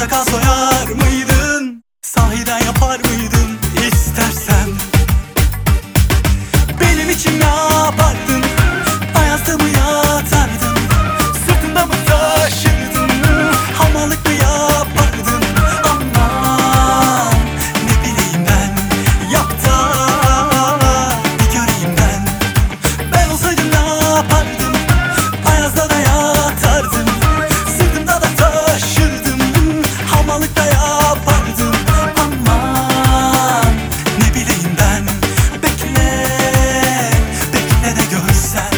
portakal soyar mıydın? Sahiden yapar mıydın istersen? Benim için ne yapardın? Ayazda mı yatardın? Sırtında mı taşırdın? Hamallık mı yapardın? Aman ne bileyim ben, yap da bir göreyim ben. Ben olsaydım ne yapardım? Ayazda da yatardım, sırtımda da taşırdım, hamallık da yapardım. Aman ne bileyim ben, bekle, bekle de görsen.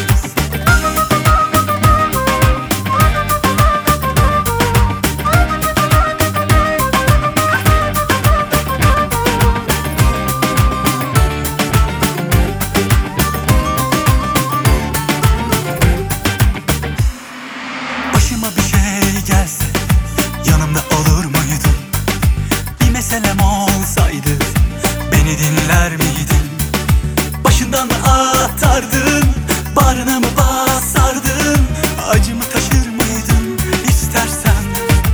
Başıma bir şey gelse yanımda olur muydun? Bir meselem olsaydı beni dinler miydin? Başından mı atardın? Bağrına mı basardın? Acımı taşır mıydın istersen?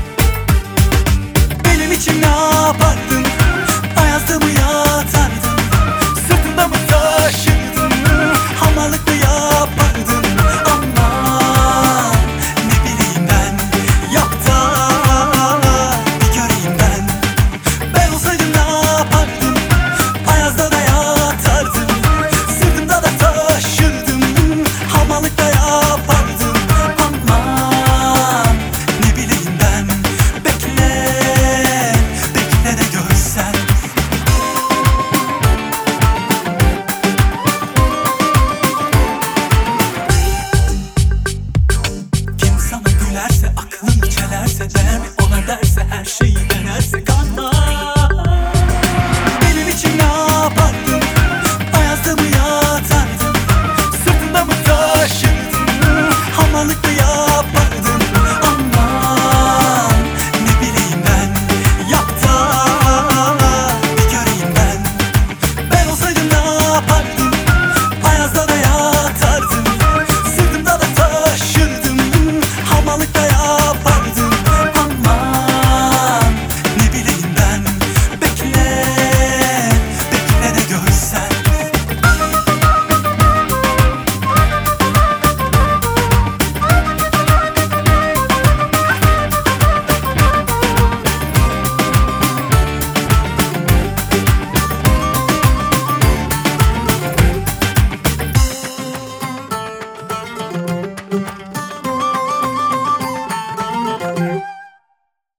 Benim için ne yapardın? Ayazda mı yatardın? Sırtında mı taşırdın? Hamallık mı yapardın? Aman ne bileyim ben, yap da bir göreyim ben. Ben olsaydım ne yapardım? Ayazda da yatardım, sırtımda da taşırdım, hamallık da yapardım. Aman ne bileyim ben, bekle, bekle de görsen. Kim sana gülerse aklın